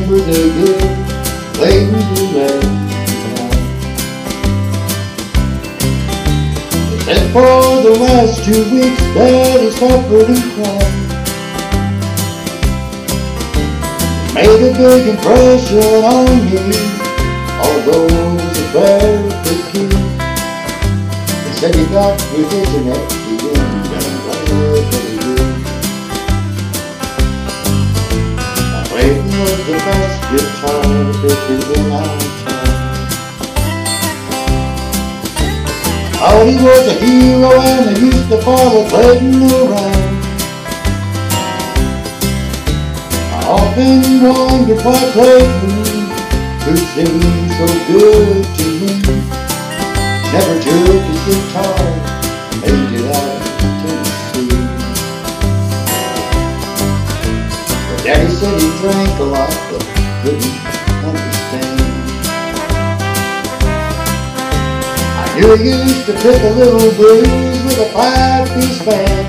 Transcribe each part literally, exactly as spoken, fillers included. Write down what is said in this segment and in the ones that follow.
remember the year Clayton Goulet. And for the last two weeks that he suffered and cried, made a big impression on me, although it was a very kid. He said he got religion at the end and played really good. Now Clayton was the best guitar picker in our town. Oh, he was a hero and I used to follow Clayton around. I often wondered why Clayton, who seemed so good to me, never took his guitar and made it out of Tennessee. But Daddy said he drank a lot but couldn't understand. I knew he used to pick a little blues with a five-piece band.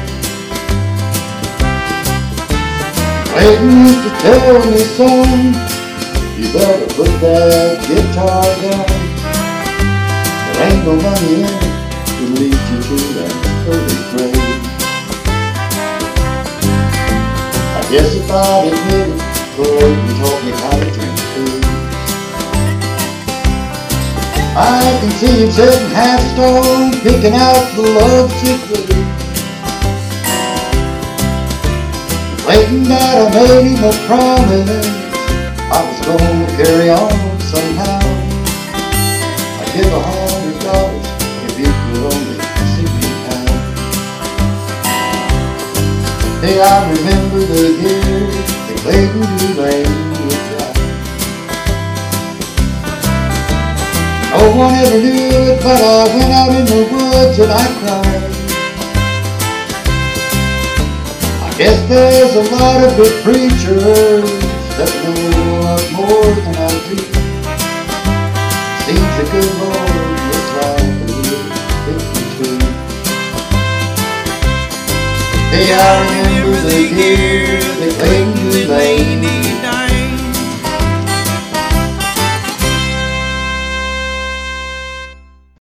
Clayton used to tell me, son, you better put that guitar down. There ain't no money in it to lead you to that early grave. I guess if I'd admit it, Clayton taught me how to drink food. I can see him sitting half stoned, picking out the lovesick blues. Clayton died, I made him a promise I was going to carry on somehow. I'd give a hundred dollars if he could only see me now. Hey, I remember the year that Clayton Goulet died. No one ever knew it, but I went out in the woods and I cried. I guess there's a lot of good preachers that know a lot more than I do. Seems the good Lord looks like a little fifty-two. Hey, I remember the year that Clayton Goulet